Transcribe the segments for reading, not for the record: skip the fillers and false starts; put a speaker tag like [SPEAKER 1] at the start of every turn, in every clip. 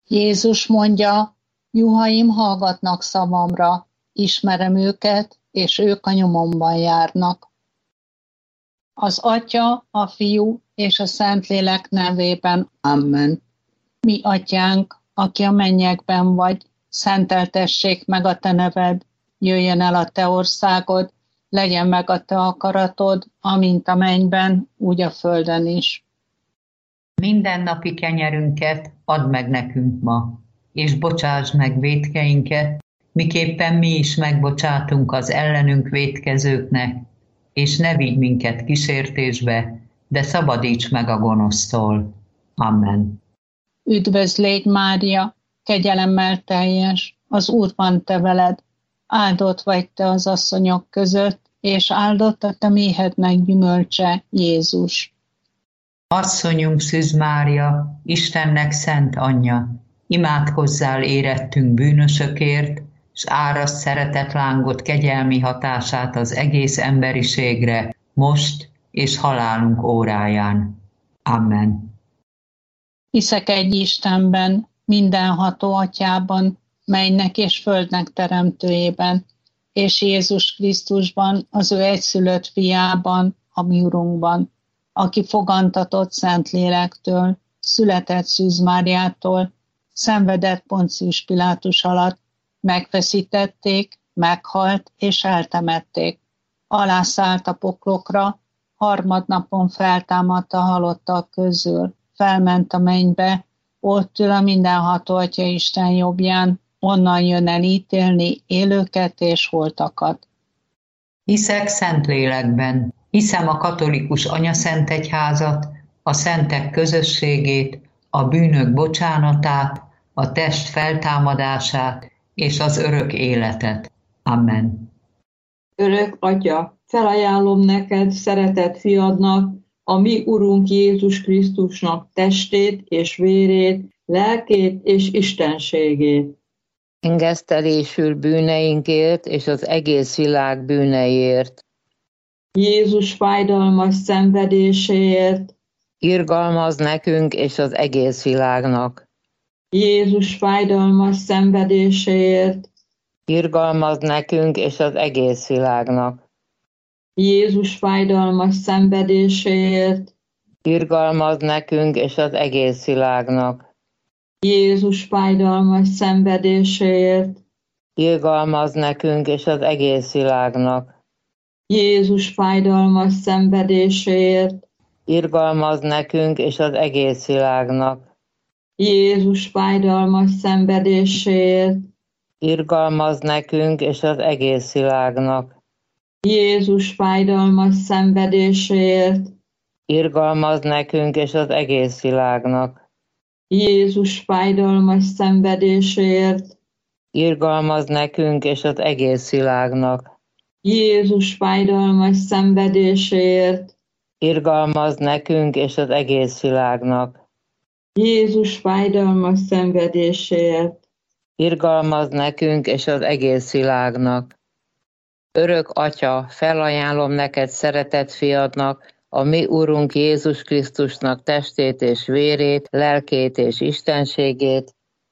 [SPEAKER 1] Jézus mondja, juhaim hallgatnak szavamra, ismerem őket, és ők a nyomomban járnak. Az Atya, a Fiú és a Szentlélek nevében. Amen. Mi Atyánk, aki a mennyekben vagy, szenteltessék meg a te neved, jöjjön el a te országod, legyen meg a te akaratod, amint a mennyben, úgy a földön is.
[SPEAKER 2] Mindennapi kenyerünket add meg nekünk ma, és bocsásd meg vétkeinket, miképpen mi is megbocsátunk az ellenünk vétkezőknek, és ne vigy minket kísértésbe, de szabadíts meg a gonosztól. Amen.
[SPEAKER 1] Üdvözl légy, Mária, kegyelemmel teljes, az Úr van te veled, áldott vagy te az asszonyok között, és áldott a te méhednek gyümölcse, Jézus.
[SPEAKER 2] Asszonyunk Szűz Mária, Istennek szent anyja, imádkozzál érettünk bűnösökért, s árasd szeretetlángot kegyelmi hatását az egész emberiségre, most és halálunk óráján. Amen.
[SPEAKER 1] Hiszek egy Istenben, mindenható Atyában, mennynek és földnek teremtőjében, és Jézus Krisztusban, az ő egyszülött fiában, a mi Urunkban, aki fogantatott Szentlélektől, született Szűz Máriától, szenvedett Poncius Pilátus alatt, megfeszítették, meghalt és eltemették. Alászállt a poklokra, harmadnapon feltámadt a halottak közül, felment a mennybe, ott ül a mindenható Atya Isten jobbján, onnan jön el ítélni élőket és holtakat.
[SPEAKER 2] Hiszek Szentlélekben, hiszem a katolikus anyaszentegyházat, a szentek közösségét, a bűnök bocsánatát, a test feltámadását és az örök életet. Amen.
[SPEAKER 3] Örök Atya, felajánlom neked, szeretett fiadnak, a mi Urunk Jézus Krisztusnak testét és vérét, lelkét és istenségét.
[SPEAKER 4] Engesztelésül bűneinkért és az egész világ bűneiért.
[SPEAKER 3] Jézus fájdalmas szenvedéséért.
[SPEAKER 4] Irgalmaz nekünk és az egész világnak.
[SPEAKER 3] Jézus fájdalmas szenvedéséért.
[SPEAKER 4] Irgalmaz nekünk és az egész világnak.
[SPEAKER 3] Jézus fájdalmas szenvedéséért.
[SPEAKER 4] Irgalmaz nekünk és az egész világnak.
[SPEAKER 3] Jézus fájdalmas szenvedéséért.
[SPEAKER 4] Irgalmaz nekünk és az egész világnak.
[SPEAKER 3] Jézus fájdalmas szenvedéséért.
[SPEAKER 4] Irgalmaz nekünk és az egész világnak.
[SPEAKER 3] Jézus fájdalmas szenvedéséért.
[SPEAKER 4] Irgalmaz nekünk és az egész világnak.
[SPEAKER 3] Jézus fájdalmas szenvedéséért.
[SPEAKER 4] Irgalmaz nekünk és az egész világnak.
[SPEAKER 3] Jézus fájdalmas szenvedéséért.
[SPEAKER 4] Irgalmaz nekünk és az egész világnak.
[SPEAKER 3] Jézus fájdalmas szenvedéséért.
[SPEAKER 4] Irgalmaz nekünk és az egész világnak.
[SPEAKER 3] Jézus fájdalmas szenvedéséért.
[SPEAKER 4] Irgalmaz nekünk és az egész világnak. Örök Atya, felajánlom neked szeretett fiadnak, a mi Urunk Jézus Krisztusnak testét és vérét, lelkét és istenségét.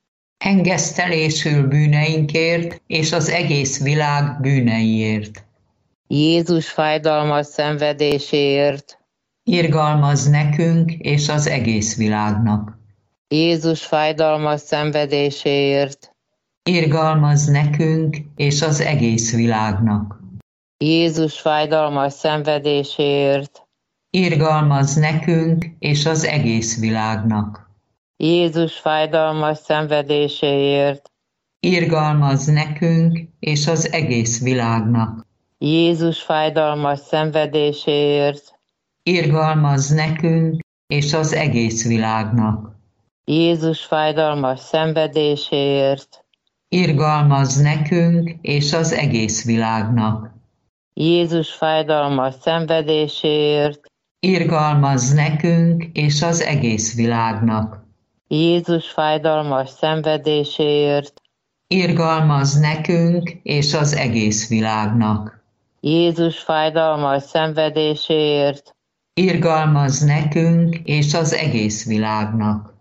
[SPEAKER 2] Engesztelésül bűneinkért és az egész világ bűneiért.
[SPEAKER 4] Jézus fájdalmas szenvedéséért.
[SPEAKER 2] Irgalmaz nekünk és az egész világnak.
[SPEAKER 4] Jézus fájdalmas szenvedéséért.
[SPEAKER 2] Irgalmaz nekünk és az egész világnak.
[SPEAKER 4] Jézus fájdalmas szenvedéséért.
[SPEAKER 2] Irgalmaz nekünk és az egész világnak.
[SPEAKER 4] Jézus fájdalmas szenvedéséért.
[SPEAKER 2] Irgalmaz nekünk és az egész világnak.
[SPEAKER 4] Jézus fájdalmas szenvedéséért.
[SPEAKER 2] Irgalmaz nekünk és az egész világnak.
[SPEAKER 4] Jézus fájdalmas szenvedéséért.
[SPEAKER 2] Irgalmaz nekünk és az egész világnak.
[SPEAKER 4] Jézus fájdalmas szenvedéséért.
[SPEAKER 2] Irgalmaz nekünk és az egész világnak.
[SPEAKER 4] Jézus fájdalmas szenvedéséért.
[SPEAKER 2] Irgalmaz nekünk és az egész világnak.
[SPEAKER 4] Jézus fájdalmas szenvedéséért.
[SPEAKER 2] Irgalmaz nekünk és az egész világnak.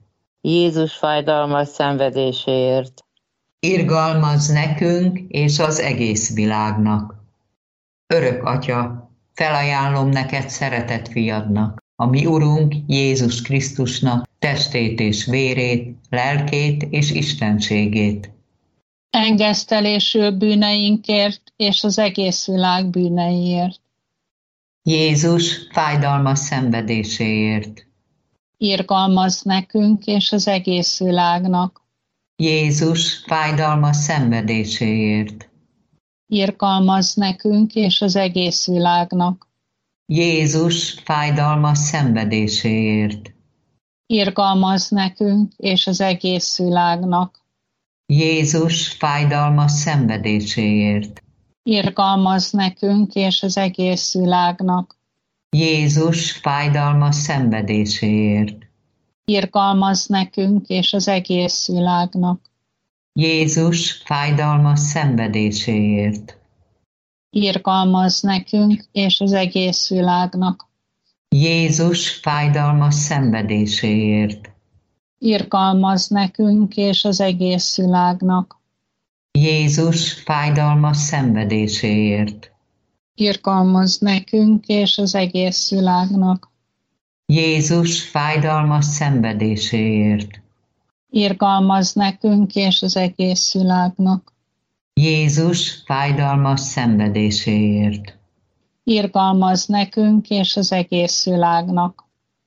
[SPEAKER 4] Jézus fájdalmas szenvedéséért.
[SPEAKER 2] Irgalmazz nekünk és az egész világnak. Örök Atya, felajánlom neked szeretett fiadnak, a mi Urunk Jézus Krisztusnak testét és vérét, lelkét és istenségét.
[SPEAKER 1] Engesztelésül bűneinkért és az egész világ bűneiért.
[SPEAKER 2] Jézus fájdalmas szenvedéséért.
[SPEAKER 1] Irgalmazz nekünk és az egész világnak.
[SPEAKER 2] Jézus fájdalmas szenvedéséért.
[SPEAKER 1] Irgalmazz nekünk és az egész világnak.
[SPEAKER 2] Jézus fájdalmas szenvedéséért.
[SPEAKER 1] Irgalmazz nekünk és az egész világnak.
[SPEAKER 2] Jézus fájdalmas szenvedéséért.
[SPEAKER 1] Irgalmazz nekünk és az egész világnak.
[SPEAKER 2] Jézus fájdalmas szenvedéséért.
[SPEAKER 1] Irgalmazz nekünk és az egész világnak.
[SPEAKER 2] Jézus fájdalmas szenvedéséért.
[SPEAKER 1] Irgalmazz nekünk és az egész világnak.
[SPEAKER 2] Jézus fájdalmas szenvedéséért.
[SPEAKER 1] Irgalmazz nekünk és az egész világnak.
[SPEAKER 2] Jézus fájdalmas szenvedéséért.
[SPEAKER 1] Irgalmazz nekünk és az egész világnak.
[SPEAKER 2] Jézus fájdalmas szenvedéséért.
[SPEAKER 1] Irgalmazz nekünk és az egész világnak.
[SPEAKER 2] Jézus fájdalmas szenvedéséért.
[SPEAKER 1] Irgalmazz nekünk és az egész világnak.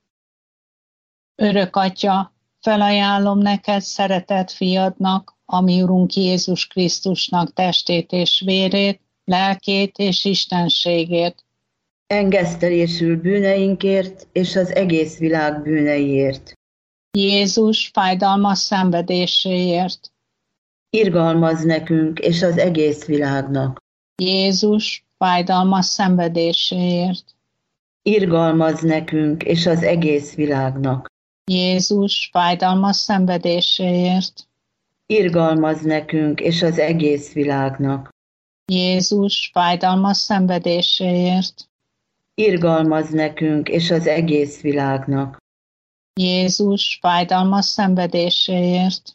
[SPEAKER 1] Örök Atya, felajánlom neked szeretett fiadnak, a mi Urunk Jézus Krisztusnak testét és vérét, lelkét és istenségét.
[SPEAKER 5] Engesztelésül bűneinkért és az egész világ bűneiért.
[SPEAKER 1] Jézus fájdalmas szenvedéséért.
[SPEAKER 5] Irgalmazz nekünk és az egész világnak.
[SPEAKER 1] Jézus fájdalmas szenvedéséért.
[SPEAKER 5] Irgalmazz nekünk és az egész világnak.
[SPEAKER 1] Jézus fájdalmas szenvedéséért.
[SPEAKER 5] Irgalmazz nekünk és az egész világnak.
[SPEAKER 1] Jézus fájdalmas szenvedéséért.
[SPEAKER 5] Irgalmazz nekünk és az egész világnak.
[SPEAKER 1] Jézus fájdalmas szenvedéséért.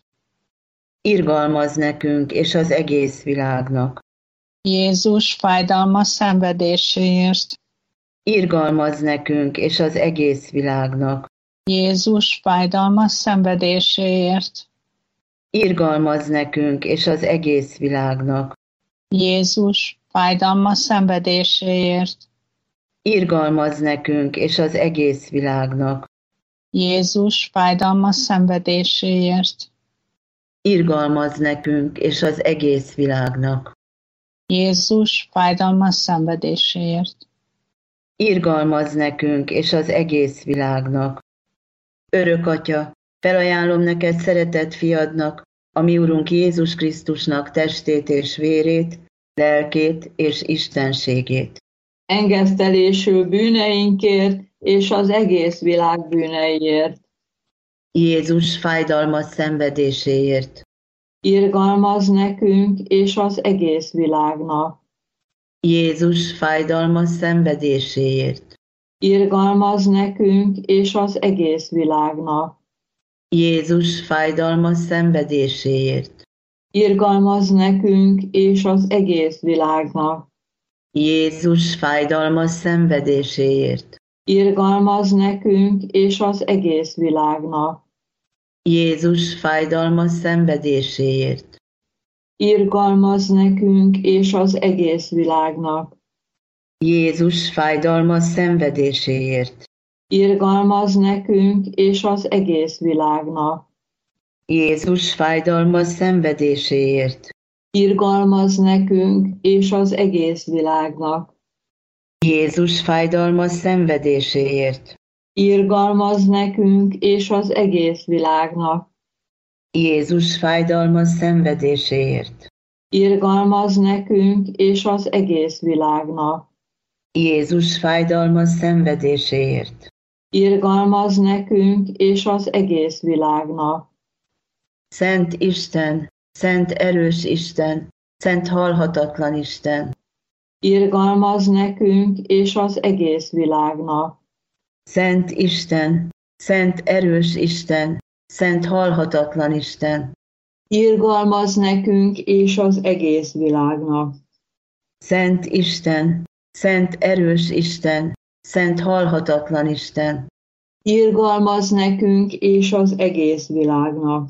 [SPEAKER 5] Irgalmazz nekünk és az egész világnak.
[SPEAKER 1] Jézus fájdalmas szenvedéséért.
[SPEAKER 5] Irgalmazz nekünk és az egész világnak.
[SPEAKER 1] Jézus fájdalmas szenvedéséért.
[SPEAKER 5] Irgalmazz nekünk és az egész világnak.
[SPEAKER 1] Jézus fájdalmas szenvedéséért.
[SPEAKER 5] Irgalmazz nekünk és az egész világnak.
[SPEAKER 1] Jézus fájdalmas szenvedéséért.
[SPEAKER 5] Irgalmazz nekünk és az egész világnak.
[SPEAKER 1] Jézus fájdalmas szenvedéséért.
[SPEAKER 5] Irgalmazz nekünk és az egész világnak. Örök Atya, felajánlom neked szeretett fiadnak, a mi Urunk Jézus Krisztusnak testét és vérét, lelkét és istenségét.
[SPEAKER 3] Engesztelésül bűneinkért és az egész világ bűneiért.
[SPEAKER 5] Jézus fájdalmas szenvedéséért.
[SPEAKER 3] Irgalmazz nekünk és az egész világnak.
[SPEAKER 5] Jézus fájdalmas szenvedéséért.
[SPEAKER 3] Irgalmazz nekünk és az egész világnak.
[SPEAKER 5] Jézus fájdalmas szenvedéséért.
[SPEAKER 3] Irgalmazz nekünk és az egész világnak.
[SPEAKER 5] Jézus fájdalmas szenvedéséért.
[SPEAKER 3] Irgalmazz nekünk és az egész világnak.
[SPEAKER 5] Jézus fájdalmas szenvedéséért.
[SPEAKER 3] Irgalmazz nekünk és az egész világnak.
[SPEAKER 5] Jézus fájdalmas szenvedéséért.
[SPEAKER 3] Irgalmazz nekünk és az egész világnak.
[SPEAKER 5] Jézus fájdalmas szenvedéséért.
[SPEAKER 3] Irgalmazz nekünk és az egész világnak.
[SPEAKER 5] Jézus fájdalmas szenvedéséért.
[SPEAKER 3] Irgalmazz nekünk és az egész világnak.
[SPEAKER 5] Jézus fájdalmas szenvedéséért.
[SPEAKER 3] Irgalmazz nekünk és az egész világnak.
[SPEAKER 5] Jézus fájdalmas szenvedéséért.
[SPEAKER 3] Irgalmazz nekünk és az egész világnak.
[SPEAKER 5] Szent Isten, szent erős Isten, szent halhatatlan Isten.
[SPEAKER 3] Irgalmazz nekünk és az egész világnak.
[SPEAKER 5] Szent Isten, szent erős Isten, szent halhatatlan Isten,
[SPEAKER 3] irgalmaz nekünk és az egész világnak.
[SPEAKER 5] szent Isten, szent erős Isten, szent halhatatlan Isten,
[SPEAKER 3] Irgalmaz nekünk és az egész világnak.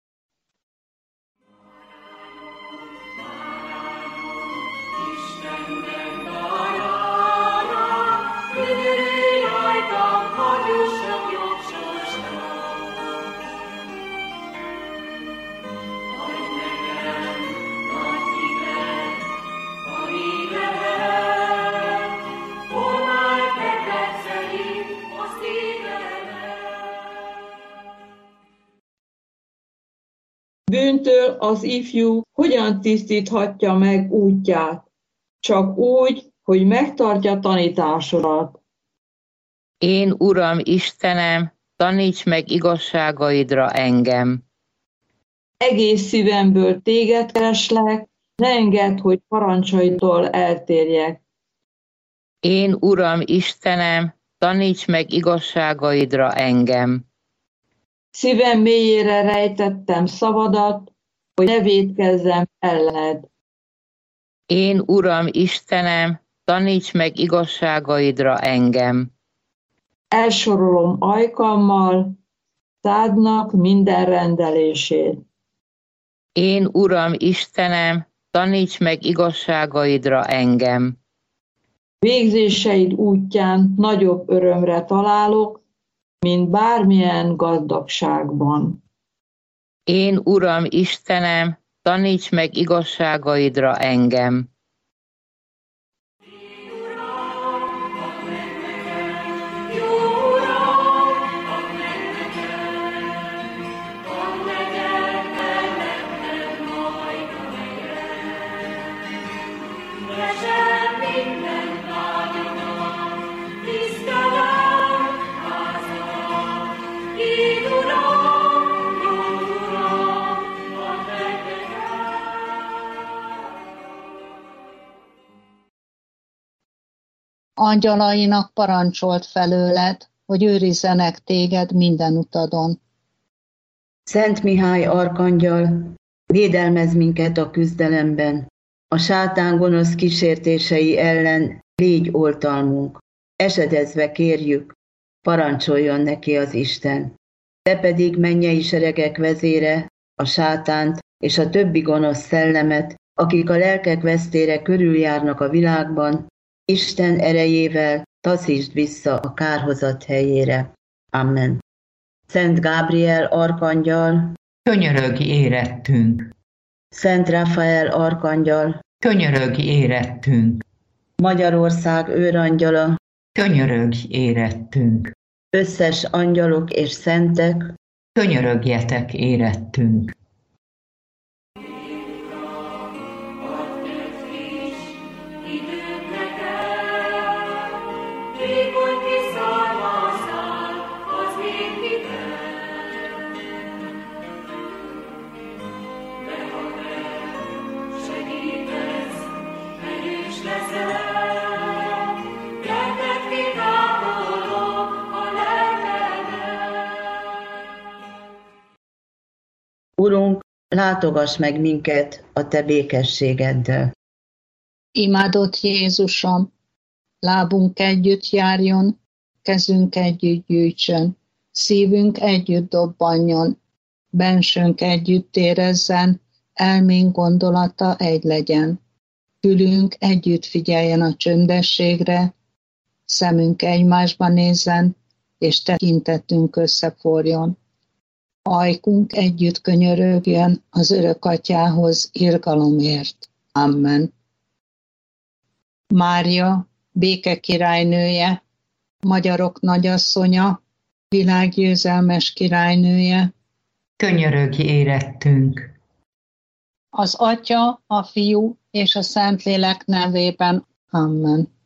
[SPEAKER 3] Bűntől az ifjú hogyan tisztíthatja meg útját? Csak úgy, hogy megtartja tanításodat.
[SPEAKER 4] Én, Uram, Istenem, taníts meg igazságaidra engem.
[SPEAKER 3] Egész szívemből téged kereslek, ne engedd, hogy parancsaidtól eltérjek.
[SPEAKER 4] Én, Uram, Istenem, taníts meg igazságaidra engem.
[SPEAKER 3] Szívem mélyére rejtettem szavadat, hogy ne vétkezzem ellened.
[SPEAKER 4] Én, Uram, Istenem, taníts meg igazságaidra engem.
[SPEAKER 3] Elsorolom ajkammal szádnak minden rendelését.
[SPEAKER 4] Én, Uram, Istenem, taníts meg igazságaidra engem.
[SPEAKER 3] Végzéseid útján nagyobb örömre találok, mint bármilyen gazdagságban.
[SPEAKER 4] Én, Uram, Istenem, taníts meg igazságaidra engem.
[SPEAKER 1] Angyalainak parancsolt felőled, hogy őrizzenek téged minden utadon.
[SPEAKER 5] Szent Mihály arkangyal, védelmezz minket a küzdelemben, a sátán gonosz kísértései ellen légy oltalmunk, esedezve kérjük, parancsoljon neki az Isten. Te pedig, mennyei seregek vezére, a sátánt és a többi gonosz szellemet, akik a lelkek vesztére körüljárnak a világban, Isten erejével taszítsd vissza a kárhozat helyére. Amen. Szent Gábriel arkangyal,
[SPEAKER 2] Könyörögj érettünk!
[SPEAKER 5] Szent Rafael arkangyal,
[SPEAKER 2] Könyörögj érettünk!
[SPEAKER 5] Magyarország őrangyala,
[SPEAKER 2] Könyörögj érettünk!
[SPEAKER 5] összes angyalok és szentek,
[SPEAKER 2] Könyörögjetek érettünk!
[SPEAKER 5] Urunk, látogass meg minket a Te békességeddel.
[SPEAKER 1] Imádott Jézusom, lábunk együtt járjon, kezünk együtt gyűjtsön, szívünk együtt dobbanjon, bensőnk együtt érezzen, elménk gondolata egy legyen. Fülünk együtt figyeljen a csöndességre, szemünk egymásba nézzen, és tekintetünk összeforjon. Ajkunk együtt könyörögjön az Örök Atyához irgalomért. Amen. Mária, béke királynője, magyarok nagyasszonya, világgyőzelmes királynője,
[SPEAKER 2] Könyörögj érettünk!
[SPEAKER 1] az Atya, a Fiú és a Szentlélek nevében. Amen.